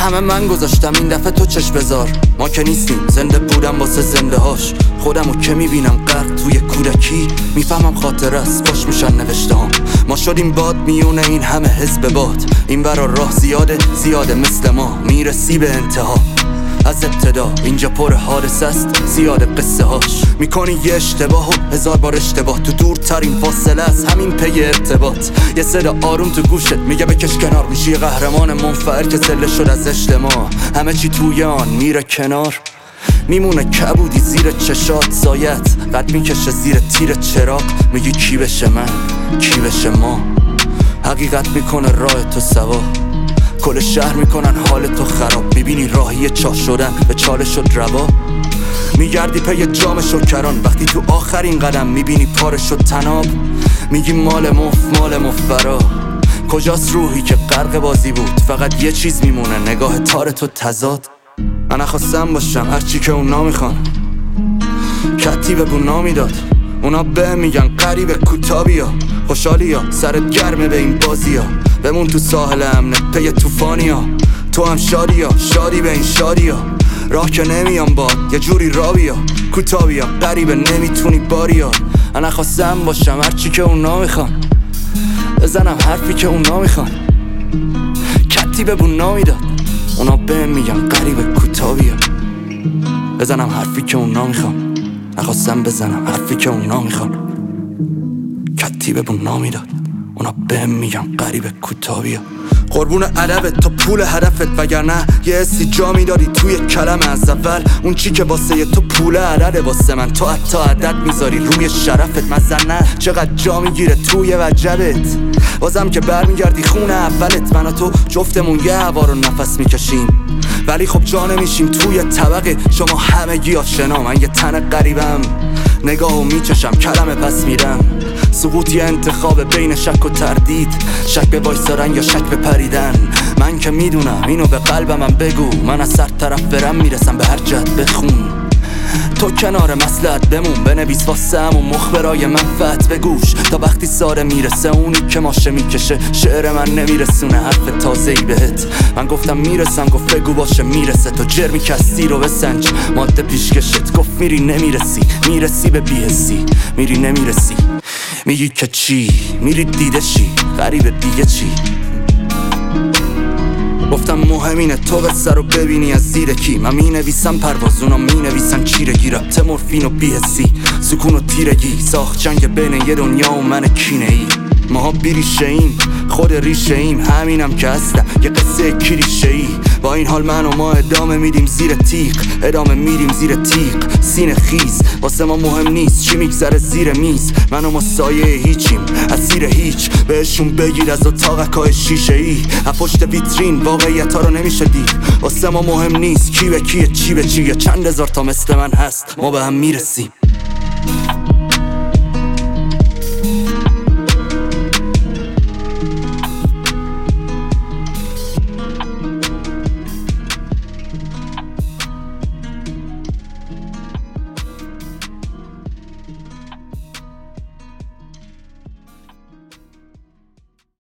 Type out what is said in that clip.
همه من گذاشتم، این دفعه تو چشم بذار. ما که نیستیم، زنده بودم واسه زنده هاش. خودمو که میبینم غرق توی کودکی، میفهمم خاطر است باش میشن نوشته هم. ما شدیم باد میونه این همه حزب باد، این برا راه زیاده مثل ما میرسی به انتها. از ابتدا اینجا پر حادثه است، زیاد قصه هاش. میکنی یه اشتباه و هزار بار اشتباه، تو دورترین فاصله از همین پی ارتباط. یه صدا آروم تو گوشت میگه بکش کنار، میشی یه قهرمان منفعل که زله شد از اجتماع. همه چی توی آن میره کنار، میمونه کبودی زیر چشات سایت، قد میکشه زیر تیر چراغ. میگی کی بشه من، کی بشه ما. حقیقت میکنه راه تو سوا، کل شهر میکنن حال تو خراب. میبینی راهی چاه شدن به چاله شد روا. میگردی پی جام شکران، وقتی تو آخرین قدم میبینی پاره شد تناب. میگی مال مفبرا. کجاست روحی که غرق بازی بود، فقط یه چیز میمونه، نگاه تار تو تضاد. من نخواستم باشم هرچی که اونا میخوان، کتی به بونا میداد. اونا به میگن قریب کوتابیا، خوشحالیا سرت گرمه به این بازیا. بمون تو ساحل امنت پی توفانیا، تو هم شادی به این شادیا. راه که نمیام باد یه جوری رابیا، کوتابیا قریبه نمیتونی باریا. من نخواستم باشم هرچی که اونا میخوان، بزنم حرفی که اونا میخوان، کتی به بونا میداد. اونا به میگن قریبه کوتابیا، بزنم حرفی که اونا میخوان. نخواستم بزنم حرفی که اونا میخوان، کتی به بونا میداد. اونا بهم میگن غریب کوتابیا. قربون ادبت تا پول هدفت، وگرنه یه حسی جا میدادی توی کلمه از اول. اون چی که واسه تو پول عدده، واسه من تو حتی عدد میذاری روی شرفت. مزنه چقدر جا میگیره توی وجبت، بازم که برمیگردی خونه اولت. من و تو جفتمون یه هوا رو نفس میکشیم، ولی خب جا نمیشیم توی طبقه. شما همگی آشنا، من یه تن غریبم، نگاهو میچشم کلمه پس میرم. سقوط یه انتخاب بین شک و تردید، شک به وایسارن یا شک به پریدن. من که میدونم اینو به قلبم بگو، من از سر طرف برم میرسم به هر جهت بخون. تو کنار مصلحت بمون، بنویس واسه همون مخبرای منفعت بگوش. تا وقتی ساره میرسه اونی که ماشه میکشه، شعر من نمیرسونه حرف تازه‌ای بهت. من گفتم میرسم، گفت بگو باشه میرسه. تو جرمی کستی رو بسنج ماده پیشکشت، گفت میری نمیرسی، میرسی به بی‌حسی، میری نمیرسی. میگی که چی، میری دیده چی، غریب دیگه چی. گفتم مهم اینه تو قصه رو ببینی از زیر کی. من مینویسم پرواز، اونا مینویسن چیرگی. ربط مورفین و بی‌حسی، سکون و تیرگی، ساخت جنگ بین یه دنیا و من کینه ای. ماها بیریشه ایم، خود ریشه ایم، همینم که هستم یه قصه کلیشه ای. با این حال من و ما ادامه میدیم زیر تیغ، ادامه میدیم زیر تیغ. سینه خیز واسه ما مهم نیست چی میگذره زیر میز. من و ما سایه هیچیم از زیر هیچ، بهشون بگیر از اتاقکای شیشه ای. از پشت ویترین واقعیت ها رو نمیشه دید. واسه ما مهم نیست کی به کیه، چی به چیه. چند هزار تا مثل من هست، ما به هم میرسیم.